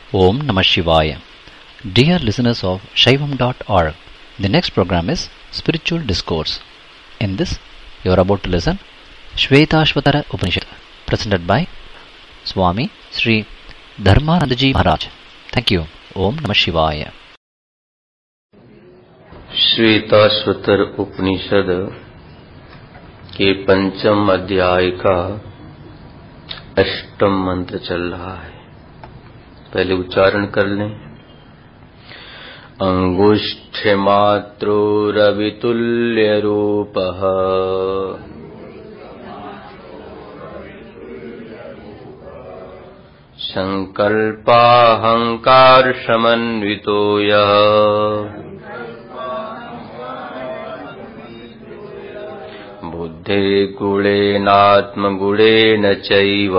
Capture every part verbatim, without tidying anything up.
Om Namah Shivaya. Dear listeners of Shaivam dot org, the next program is Spiritual Discourse. In this, you are about to listen Shvetashvatara Upanishad, presented by Swami Sri Dharmanandaji Maharaj. Thank you. Om Namah Shivaya. Shvetashvatara उपनिषद के पंचम अध्याय का अष्टम मंत्र चल रहा है। पहले उच्चारण कर लें। अंगुष्ठमात्रो रवितुल्य रूपः संकल्पाहंकार समन्वितो यः बुद्धे गुणेनात्मगुणेन चैव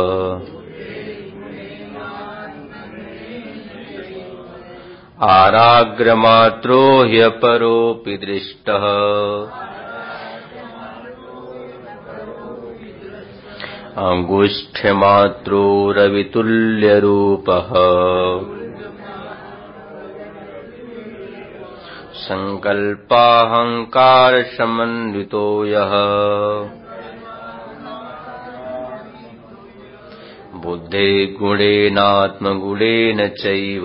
आराग्रमात्रो ह्यपरोऽपि दृष्टः अंगुष्ठमात्रो रवितुल्यरूपः संकल्पाहंकार समन्वितो यः बुद्धे गुणेनात्मगुणेन चैव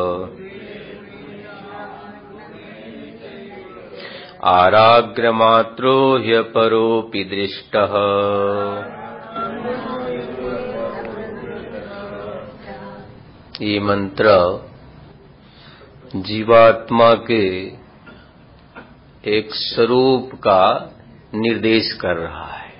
आराग्रमात्रो ह्यपरोऽपि दृष्टः। ये मंत्र जीवात्मा के एक स्वरूप का निर्देश कर रहा है।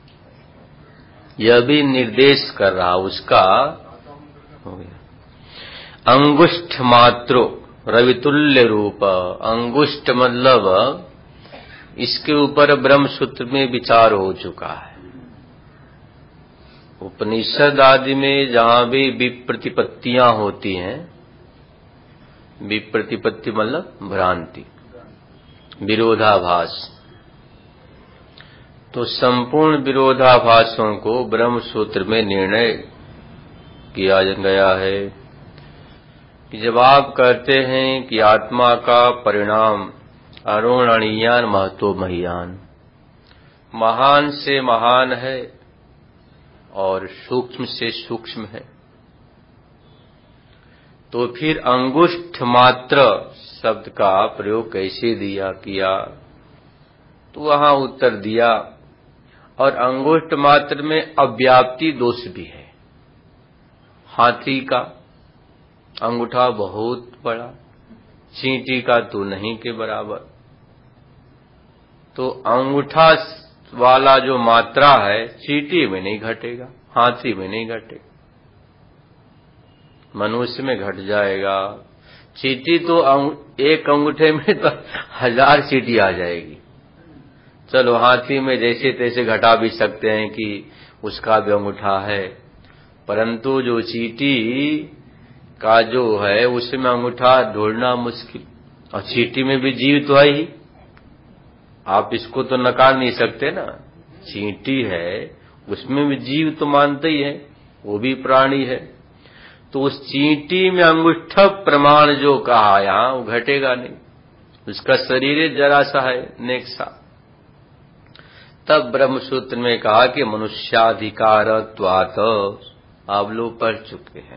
यह भी निर्देश कर रहा उसका हो गया। अंगुष्ठ मात्रो रवितुल्य रूप। अंगुष्ठ मतलब इसके ऊपर ब्रह्म सूत्र में विचार हो चुका है। उपनिषद आदि में जहां भी विप्रतिपत्तियां होती हैं, विप्रतिपत्ति मतलब भ्रांति, विरोधाभास, तो संपूर्ण विरोधाभासों को ब्रह्म सूत्र में निर्णय किया गया है कि जब आप कहते हैं कि आत्मा का परिणाम अरुणणीयान महतो महियान, महान से महान है और सूक्ष्म से सूक्ष्म है, तो फिर अंगुष्ठ मात्र शब्द का प्रयोग कैसे दिया किया, तो वहां उत्तर दिया। और अंगुष्ठ मात्र में अव्याप्ति दोष भी है। हाथी का अंगूठा बहुत बड़ा, चींटी का तो नहीं के बराबर। तो अंगूठा वाला जो मात्रा है चींटी में नहीं घटेगा, हाथी में नहीं घटेगा, मनुष्य में घट जाएगा। चींटी तो एक अंगूठे में तो हजार चींटी आ जाएगी। चलो हाथी में जैसे तैसे घटा भी सकते हैं कि उसका भी अंगूठा है, परंतु जो चींटी का जो है उसमें अंगूठा ढूंढना मुश्किल। और चींटी में भी जीव तो है ही, आप इसको तो नकार नहीं सकते ना। चींटी है उसमें भी जीव तो मानते ही है, वो भी प्राणी है। तो उस चींटी में अंगुष्ठ प्रमाण जो कहा यहां वो घटेगा नहीं, उसका शरीर जरा सा है, नेक सा। तब ब्रह्मसूत्र में कहा कि मनुष्याधिकारत्वात्, आप लोग पढ़ चुके हैं,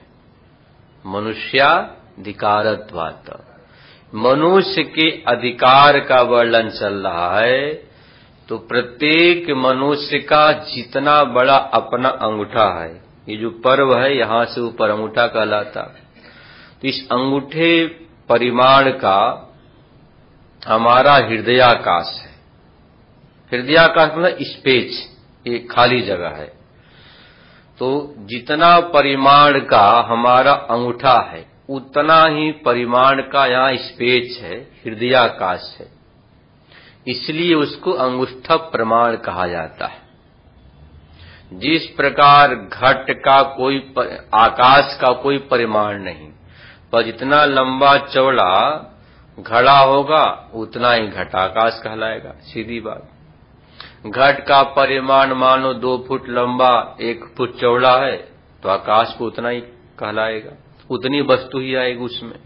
मनुष्याधिकारत्वात्, मनुष्य के अधिकार का वर्णन चल रहा है। तो प्रत्येक मनुष्य का जितना बड़ा अपना अंगूठा है, ये जो पर्व है यहां से ऊपर अंगूठा कहलाता, तो इस अंगूठे परिमाण का हमारा हृदयाकाश है। हृदयाकाश मतलब स्पेस, ये खाली जगह है। तो जितना परिमाण का हमारा अंगूठा है उतना ही परिमाण का यहाँ स्पेस है, हृदयाकाश है। इसलिए उसको अंगुष्ठ प्रमाण कहा जाता है। जिस प्रकार घट का कोई आकाश का कोई परिमाण नहीं, पर जितना लंबा चौड़ा घड़ा होगा उतना ही घटाकाश कहलाएगा, सीधी बात। घट का परिमाण मानो दो फुट लंबा एक फुट चौड़ा है तो आकाश को उतना ही कहलाएगा। उतनी वस्तु ही आएगी उसमें।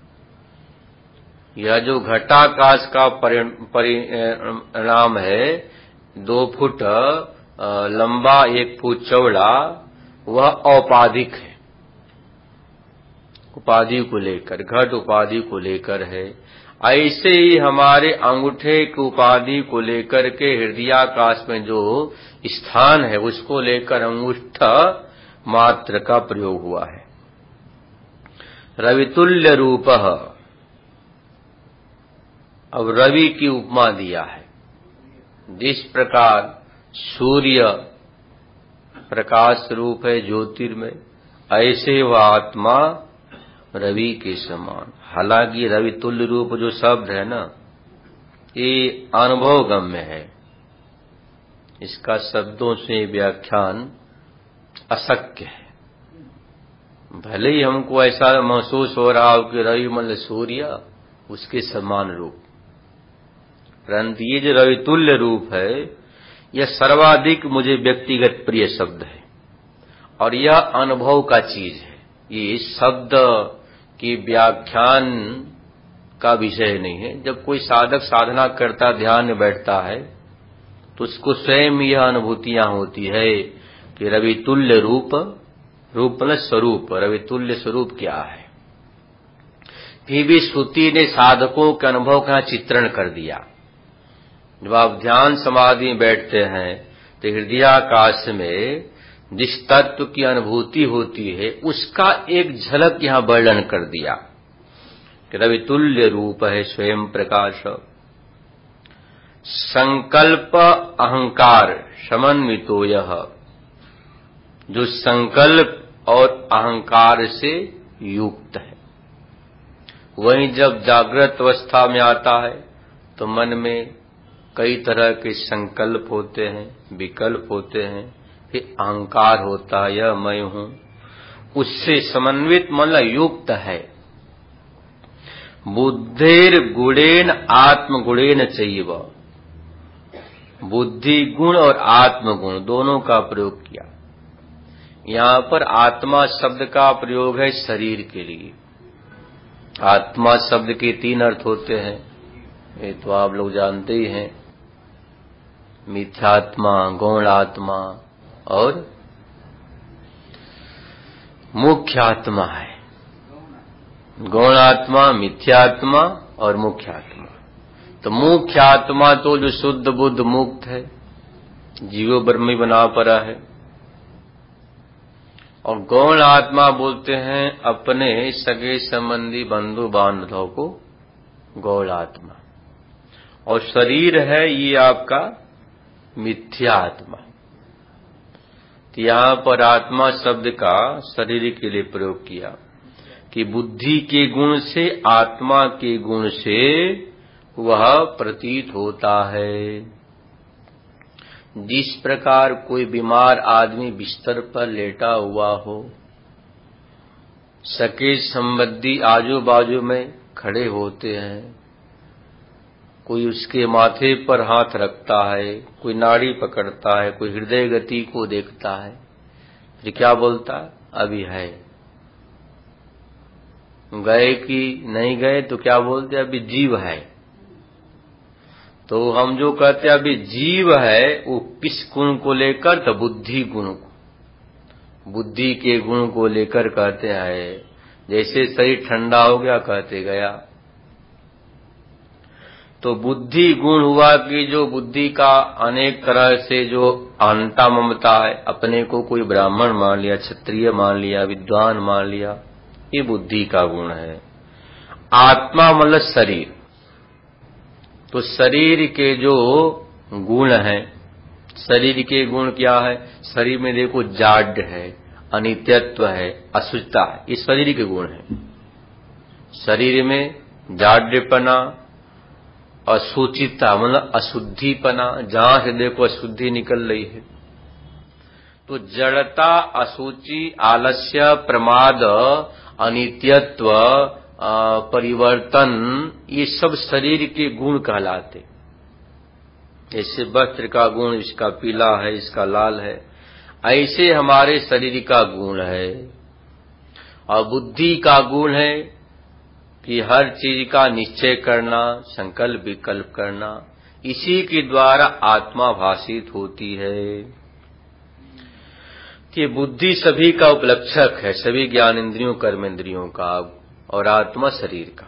यह जो घटाकाश का परिणाम है, दो फुट लंबा एक फुट चौड़ा, वह औपाधिक है, उपाधि को लेकर, घट उपाधि को लेकर है। ऐसे ही हमारे अंगूठे की उपाधि को लेकर के हृदयाकाश में जो स्थान है उसको लेकर अंगुष्ठा मात्र का प्रयोग हुआ है। रवितुल्य रूपः, अब रवि की उपमा दिया है। जिस प्रकार सूर्य प्रकाश रूप है ज्योतिर्मय, ऐसे वह आत्मा रवि के समान। हालांकि रवि तुल्य रूप जो शब्द है ना, ये अनुभव गम्य है, इसका शब्दों से व्याख्यान अशक्य है। भले ही हमको ऐसा महसूस हो रहा हो कि रवि मतलब सूर्य उसके समान रूप, परंतु ये जो रवि तुल्य रूप है यह सर्वाधिक मुझे व्यक्तिगत प्रिय शब्द है और यह अनुभव का चीज है। ये शब्द की व्याख्यान का विषय नहीं है। जब कोई साधक साधना करता, ध्यान में बैठता है, तो उसको स्वयं यह अनुभूतियां होती है कि रवि तुल्य रूप, रूप मतलब स्वरूप, रवि तुल्य स्वरूप क्या है। फिर भी श्रुति ने साधकों के अनुभव का चित्रण कर दिया। जब आप ध्यान समाधि में बैठते हैं तो हृदयाकाश में जिस तत्व की अनुभूति होती है उसका एक झलक यहां वर्णन कर दिया कि रवि तुल्य रूप है स्वयं प्रकाश। संकल्प अहंकार समन्वितो यह, जो संकल्प और अहंकार से युक्त है। वहीं जब जागृत अवस्था में आता है तो मन में कई तरह के संकल्प होते हैं, विकल्प होते हैं, फिर अहंकार होता है, यह मैं हूं, उससे समन्वित मतलब युक्त है। बुद्धेर गुणेन आत्मगुणेन चैव, बुद्धि गुण और आत्मगुण दोनों का प्रयोग किया। यहां पर आत्मा शब्द का प्रयोग है शरीर के लिए। आत्मा शब्द के तीन अर्थ होते हैं, ये तो आप लोग जानते ही हैं, मिथ्यात्मा, गौण आत्मा और मुख्य आत्मा है। गौण आत्मा, मिथ्यात्मा और मुख्य आत्मा। तो मुख्य आत्मा तो जो शुद्ध बुद्ध मुक्त है, जीवो ब्रह्मी बना पड़ा है, और गौण आत्मा बोलते हैं अपने सगे संबंधी बंधु बांधवों को गौण आत्मा, और शरीर है ये आपका मिथ्या आत्मा। तो यहां पर आत्मा शब्द का शरीर के लिए प्रयोग किया कि बुद्धि के गुण से, आत्मा के गुण से वह प्रतीत होता है। जिस प्रकार कोई बीमार आदमी बिस्तर पर लेटा हुआ हो, सके संबंधी आजू बाजू में खड़े होते हैं, कोई उसके माथे पर हाथ रखता है, कोई नाड़ी पकड़ता है, कोई हृदय गति को देखता है, फिर क्या बोलता है, अभी है। गए कि नहीं गए तो क्या बोलते, अभी जीव है। तो हम जो कहते हैं अभी जीव है, वो किस गुण को लेकर, तो बुद्धि गुण को, बुद्धि के गुण को लेकर कहते हैं। जैसे शरीर ठंडा हो गया कहते गया, तो बुद्धि गुण हुआ कि जो बुद्धि का अनेक तरह से जो अहंता ममता है, अपने को कोई ब्राह्मण मान लिया, क्षत्रिय मान लिया, विद्वान मान लिया, ये बुद्धि का गुण है। आत्मा मतलब शरीर, तो शरीर के जो गुण हैं, शरीर के गुण क्या है, शरीर में देखो जाड्य है, अनित्यत्व है, अशुद्धता है, ये शरीर के गुण है। शरीर में जाड्यपना, असूचिता मतलब अशुद्धिपना, जहां से देखो अशुद्धि निकल रही है। तो जड़ता, असूचि, आलस्य, प्रमाद, अनित्यत्व, परिवर्तन, ये सब शरीर के गुण कहलाते। जैसे वस्त्र का गुण इसका पीला है, इसका लाल है, ऐसे हमारे शरीर का गुण है। और बुद्धि का गुण है कि हर चीज का निश्चय करना, संकल्प विकल्प करना, इसी के द्वारा आत्मा भाषित होती है। कि बुद्धि सभी का उपलक्षक है, सभी ज्ञान इंद्रियों कर्म इंद्रियों का, और आत्मा शरीर का।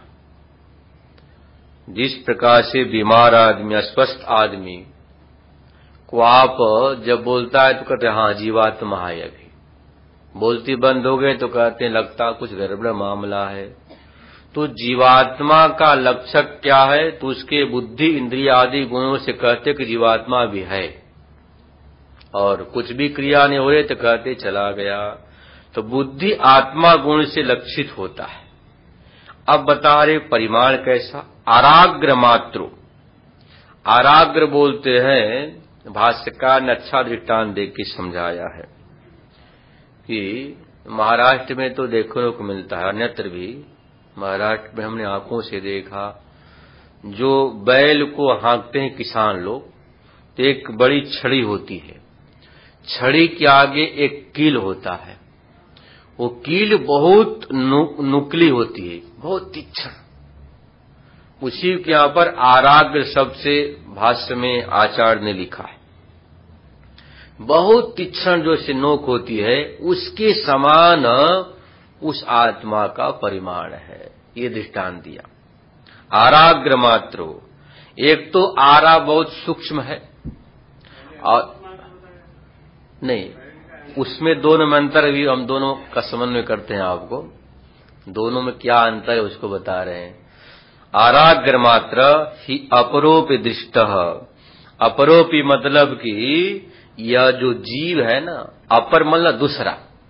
जिस प्रकार से बीमार आदमी, अस्वस्थ आदमी को आप जब बोलता है तो कहते हैं हाँ जीवात्मा है, अभी बोलती बंद हो गए तो कहते हैं लगता कुछ गड़बड़ मामला है। तो जीवात्मा का लक्षक क्या है? तो उसके बुद्धि इंद्रिय आदि गुणों से कहते कि जीवात्मा भी है, और कुछ भी क्रिया नहीं हो रही तो कहते चला गया। तो बुद्धि आत्मा गुण से लक्षित होता है। अब बता रहे परिमाण कैसा? आराग्र मात्रो। आराग्र बोलते हैं, भाष्यकार ने अच्छा दृष्टांत देख के समझाया है कि महाराष्ट्र में तो देखने को मिलता है, अन्यत्र भी महाराष्ट्र में हमने आंखों से देखा, जो बैल को हाँकते हैं किसान लोग, तो एक बड़ी छड़ी होती है, छड़ी के आगे एक कील होता है, वो कील बहुत नु, नुकली होती है, बहुत तीक्ष्ण। उसी के यहां पर आराग्र शब्द से भाष्य में आचार्य ने लिखा है, बहुत तीक्ष्ण जो से नोक होती है, उसके समान उस आत्मा का परिमाण है। ये दृष्टांत दिया। आराग्र मात्रो, एक तो आरा बहुत सूक्ष्म है, और नहीं उसमें दोनों में अंतर भी हम दोनों का समन्वय करते हैं। आपको दोनों में क्या अंतर है उसको बता रहे हैं। आराग्र मात्र ही अपरोपि दृष्ट। अपरोपि मतलब कि यह जो जीव है ना, अपर मतलब दूसरा,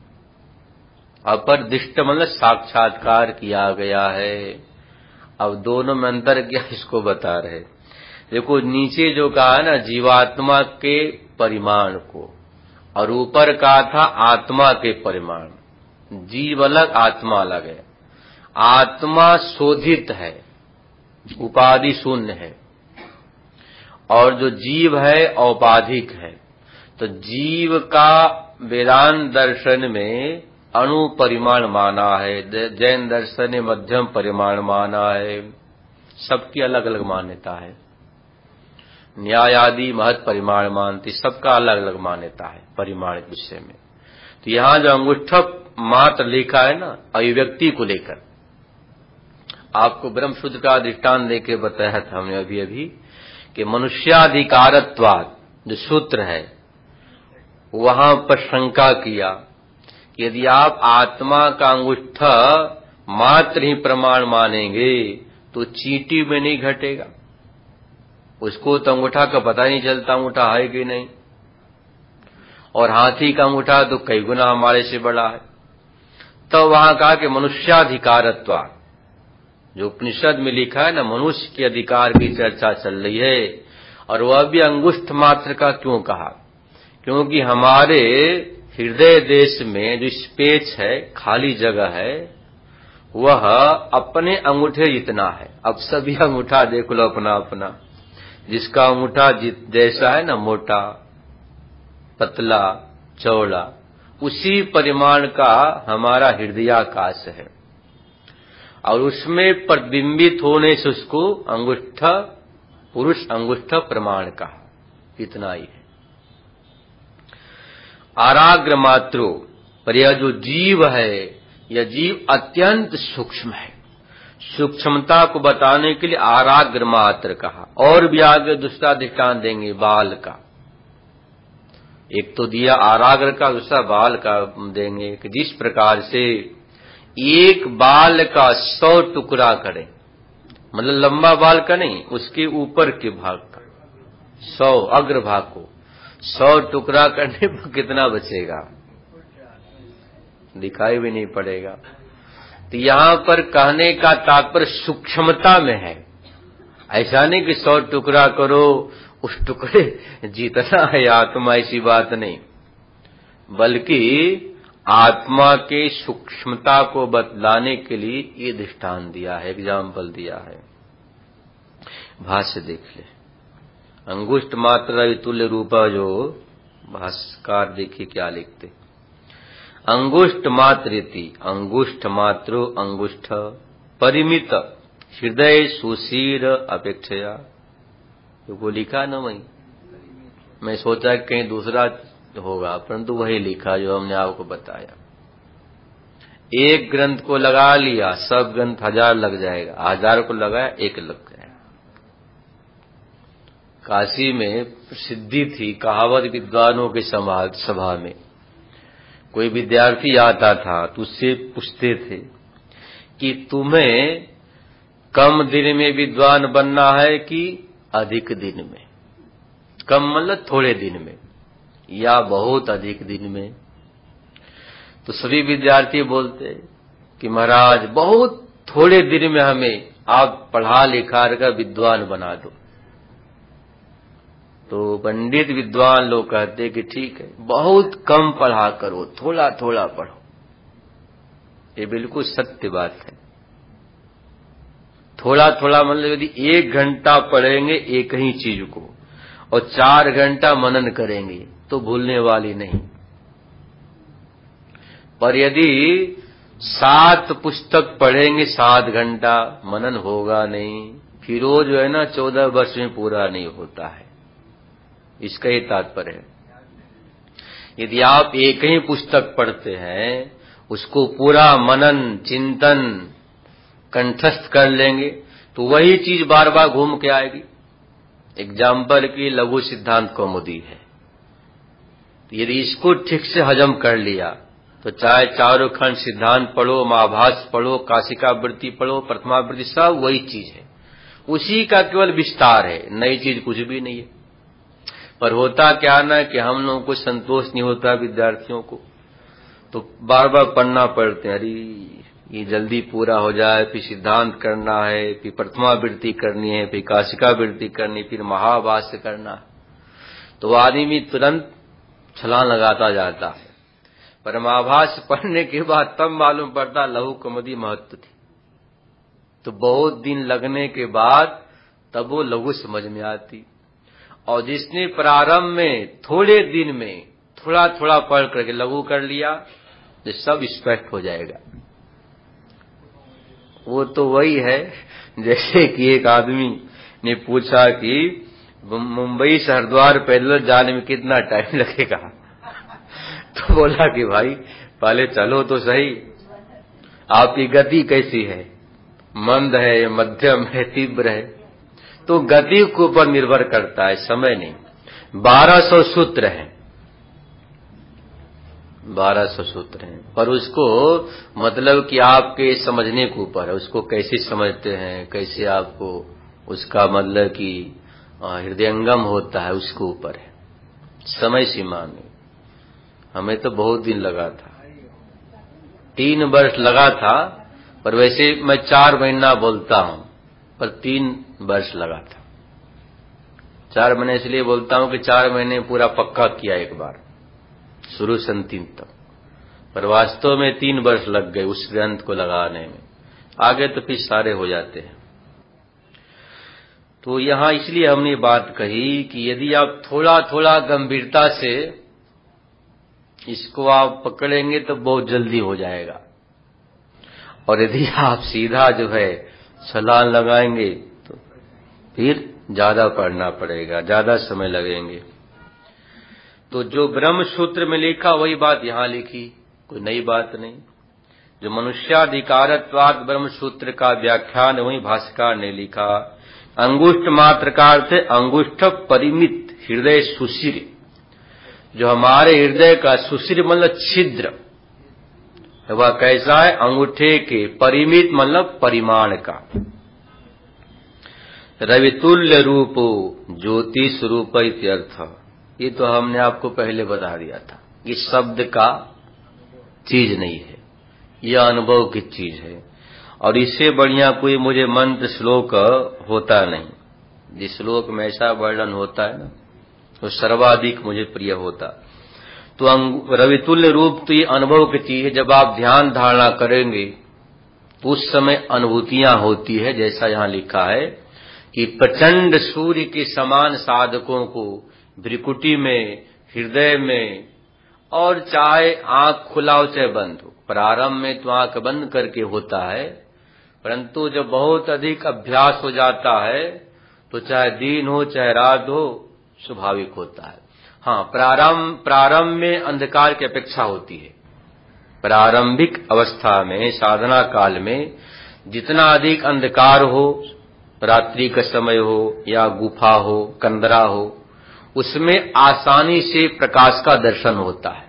अपर दृष्ट मतलब साक्षात्कार किया गया है। अब दोनों में अंतर क्या इसको बता रहे। देखो नीचे जो कहा ना जीवात्मा के परिमाण को, और ऊपर कहा था आत्मा के परिमाण। जीव अलग आत्मा अलग है। आत्मा शोधित है, उपाधि शून्य है, और जो जीव है औपाधिक है। तो जीव का वेदांत दर्शन में अणु परिमाण माना है, जैन दर्शन ने मध्यम परिमाण माना है, सबकी अलग अलग मान्यता है। न्याय आदि महत परिमाण मानती, सबका अलग अलग मान्यता है परिमाण के विषय में। तो यहां जो अंगुष्ठ मात्र लिखा है ना, अभिव्यक्ति को लेकर, आपको ब्रह्म सूत्र का दृष्टांत देके बताया था हमने अभी अभी कि मनुष्याधिकारत्वाद जो सूत्र है, वहां पर शंका किया कि यदि आप आत्मा का अंगुष्ठ मात्र ही प्रमाण मानेंगे तो चींटी में नहीं घटेगा। उसको तो अंगूठा का पता नहीं चलता अंगूठा है कि नहीं, और हाथी का अंगूठा तो कई गुना हमारे से बड़ा है। तो वहां कहा कि मनुष्याधिकारत्व, जो उपनिषद में लिखा है ना, मनुष्य के अधिकार की चर्चा चल रही है, और वह भी अंगुष्ठ मात्र का क्यों कहा? क्योंकि हमारे हृदय देश में जो स्पेस है, खाली जगह है, वह अपने अंगूठे जितना है। अब सभी अंगूठा देख लो अपना अपना, जिसका अंगूठा जैसा है ना, मोटा पतला चौड़ा, उसी परिमाण का हमारा हृदयाकाश है, और उसमें प्रतिबिंबित होने से उसको अंगुष्ठ, पुरुष अंगुष्ठ प्रमाण का इतना ही है। आराग्र मात्रो, पर यह जो जीव है, यह जीव अत्यंत सूक्ष्म है। सूक्ष्मता को बताने के लिए आराग्र मात्र कहा। और भी आगे दूसरा दृष्टांत देंगे बाल का। एक तो दिया आराग्र का, दूसरा बाल का देंगे कि जिस प्रकार से एक बाल का सौ टुकड़ा करें, मतलब लंबा बाल का नहीं, उसके ऊपर के भाग का सौ, अग्र भाग को सौ टुकड़ा करने पर कितना बचेगा? दिखाई भी नहीं पड़ेगा। तो यहां पर कहने का तात्पर्य सूक्ष्मता में है। ऐसा नहीं कि सौ टुकड़ा करो उस टुकड़े जितना है आत्मा, ऐसी बात नहीं, बल्कि आत्मा के सूक्ष्मता को बतलाने के लिए ये दृष्टांत दिया है, एग्जाम्पल दिया है। भाष्य देख ले, अंगुष्ठ मात्रा तुल्य रूपा, जो भाष्यकार देखिए क्या लिखते। अंगुष्ठ मात्रेति, अंगुष्ठ मात्रो अंगुष्ठ परिमित हृदय सुशीर अपेक्षया। तो वो लिखा ना वही, मैं सोचा कि कहीं दूसरा होगा, परंतु वही लिखा जो हमने आपको बताया। एक ग्रंथ को लगा लिया, सब ग्रंथ हजार लग जाएगा, हजार को लगाया एक लग गया। काशी में प्रसिद्धि थी कहावत विद्वानों के सभा में, कोई विद्यार्थी आता था तो उससे पूछते थे कि तुम्हें कम दिन में विद्वान बनना है कि अधिक दिन में? कम मतलब थोड़े दिन में, या बहुत अधिक दिन में? तो सभी विद्यार्थी बोलते कि महाराज बहुत थोड़े दिन में हमें आप पढ़ा लिखा कर विद्वान बना दो। तो पंडित विद्वान लोग कहते कि ठीक है, बहुत कम पढ़ा करो, थोड़ा थोड़ा पढ़ो। ये बिल्कुल सत्य बात है। थोड़ा थोड़ा मतलब यदि एक घंटा पढ़ेंगे एक ही चीज को और चार घंटा मनन करेंगे तो भूलने वाली नहीं। पर यदि सात पुस्तक पढ़ेंगे सात घंटा, मनन होगा नहीं, फिर वो जो है ना चौदह वर्ष में पूरा नहीं होता है। इसका ही तात्पर्य है। यदि आप एक ही पुस्तक पढ़ते हैं, उसको पूरा मनन चिंतन कंठस्थ कर लेंगे तो वही चीज बार बार घूम के आएगी। एग्जाम्पल की लघु सिद्धांत कौमुदी है, यदि इसको ठीक से हजम कर लिया तो चाहे चारों खंड सिद्धांत पढ़ो, महाभाष्य पढ़ो, काशिका वृत्ति पढ़ो, प्रथमा वृत्ति, सब वही चीज है, उसी का केवल विस्तार है, नई चीज कुछ भी नहीं है। पर होता क्या ना कि हम लोगों को संतोष नहीं होता विद्यार्थियों को, तो बार बार पढ़ना पड़ते हैं, अरे ये जल्दी पूरा हो जाए, फिर सिद्धांत करना है, फिर प्रथमा वृत्ति करनी है, फिर काशिका वृत्ति करनी, फिर महाभाष्य करना। तो आदमी तुरंत छलांग लगाता जाता है। पर महाभाष्य पढ़ने के बाद तब मालूम पड़ता लघु कौमुदी महत्व थी। तो बहुत दिन लगने के बाद तब वो लघु समझ में आती। और जिसने प्रारंभ में थोड़े दिन में थोड़ा थोड़ा पढ़ करके लघु कर लिया, तो सब स्पष्ट हो जाएगा। वो तो वही है जैसे कि एक आदमी ने पूछा कि मुंबई से हरिद्वार पैदल जाने में कितना टाइम लगेगा? तो बोला कि भाई पहले चलो तो सही, आपकी गति कैसी है, मंद है, मध्यम है, तीव्र है? तो गति के ऊपर निर्भर करता है, समय नहीं। बारह सौ सूत्र हैं, बारह सौ सूत्र हैं, पर उसको मतलब कि आपके समझने के ऊपर है, उसको कैसे समझते हैं, कैसे आपको उसका मतलब कि हृदयंगम होता है, उसके ऊपर है, समय सीमा नहीं। हमें तो बहुत दिन लगा था, तीन वर्ष लगा था, पर वैसे मैं चार महीना बोलता हूं, पर तीन वर्ष लगा था। चार महीने इसलिए बोलता हूं कि चार महीने पूरा पक्का किया एक बार, शुरू से अंतिम तक, पर वास्तव में तीन वर्ष लग गए उस ग्रंथ को लगाने में। आगे तो फिर सारे हो जाते हैं। तो यहां इसलिए हमने बात कही कि यदि आप थोड़ा थोड़ा गंभीरता से इसको आप पकड़ेंगे तो बहुत जल्दी हो जाएगा, और यदि आप सीधा जो है छलांग लगाएंगे तो फिर ज्यादा पढ़ना पड़ेगा, ज्यादा समय लगेंगे। तो जो ब्रह्म सूत्र में लिखा वही बात यहां लिखी, कोई नई बात नहीं। जो मनुष्याधिकारत्वात् ब्रह्म सूत्र का व्याख्यान वही भाष्यकार ने लिखा। अंगुष्ठ मात्र का अर्थ अंगुष्ठ परिमित हृदय सुशिर, जो हमारे हृदय का सुशिर मतलब छिद्र, वह कैसा है? अंगूठे के, परिमित मतलब परिमाण का। रवितुल्य रूपो ज्योति स्वरूप इत्यर्थ। ये तो हमने आपको पहले बता दिया था, ये शब्द का चीज नहीं है, यह अनुभव की चीज है। और इससे बढ़िया कोई मुझे मंत्र श्लोक होता नहीं। जिस श्लोक में ऐसा वर्णन होता है ना, तो सर्वाधिक मुझे प्रिय होता। तो रवितुल्य रूप तो ये अनुभव की चीज है। जब आप ध्यान धारणा करेंगे तो उस समय अनुभूतियां होती है, जैसा यहां लिखा है कि प्रचंड सूर्य के समान साधकों को भ्रिकुटी में, हृदय में और चाहे आंख खुला हो चाहे बंद हो। प्रारंभ में तो आंख बंद करके होता है, परंतु जब बहुत अधिक अभ्यास हो जाता है तो चाहे दिन हो चाहे रात हो स्वाभाविक होता है। हाँ, प्रारंभ प्रारंभ में अंधकार की अपेक्षा होती है। प्रारंभिक अवस्था में साधना काल में जितना अधिक अंधकार हो, रात्रि का समय हो या गुफा हो, कंदरा हो, उसमें आसानी से प्रकाश का दर्शन होता है।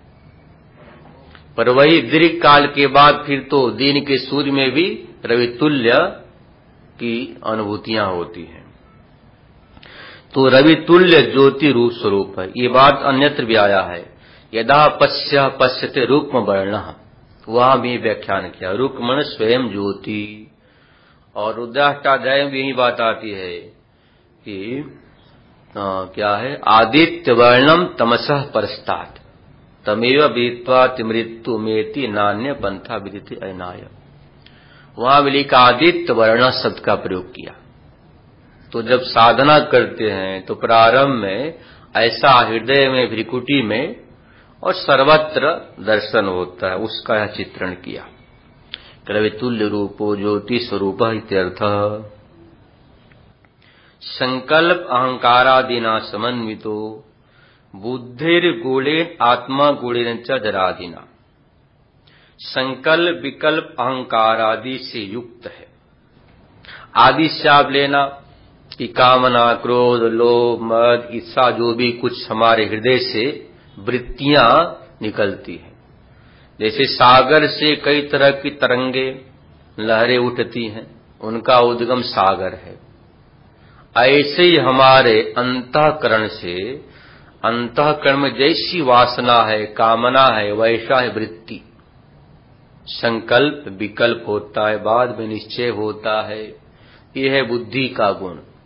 पर वही दीर्घ काल के बाद फिर तो दिन के सूर्य में भी रवितुल्य की अनुभूतियां होती हैं। तो रवितुल्य ज्योति रूप स्वरूप है। ये बात अन्यत्र भी आया है, यदा पश्य पश्यते रुक्म वर्णः, वहां भी व्याख्यान किया, रुक्मण स्वयं ज्योति। और रुद्राष्टाध्याय में भी यही बात आती है कि आ, क्या है, आदित्य वर्णम तमसः परस्तात् तमेव विदित्वा तिमृत्यु मेति नान्य पंथा विदिते अनाय। वहां भी लिखा आदित्य वर्ण शब्द का प्रयोग किया। तो जब साधना करते हैं तो प्रारंभ में ऐसा हृदय में, भ्रिकुटी में और सर्वत्र दर्शन होता है, उसका यह चित्रण किया। रवितुल्य रूपो ज्योति स्वरूप इत्यर्थ। संकल्प अहंकारादिना समन्वितो बुद्धिर गुणेन आत्मा गुणेन च जरादिना। संकल्प विकल्प अहंकार आदि से युक्त है। आदि से आप लेना कि कामना, क्रोध, लोभ, मद, ईर्षा, जो भी कुछ हमारे हृदय से वृत्तियां निकलती हैं। जैसे सागर से कई तरह की तरंगे, लहरें उठती हैं, उनका उद्गम सागर है। ऐसे ही हमारे अंतःकरण से, अंतःकरण में जैसी वासना है, कामना है, वैसा है वृत्ति। संकल्प विकल्प होता है, बाद में निश्चय होता है। यह है बुद्धि का गुण।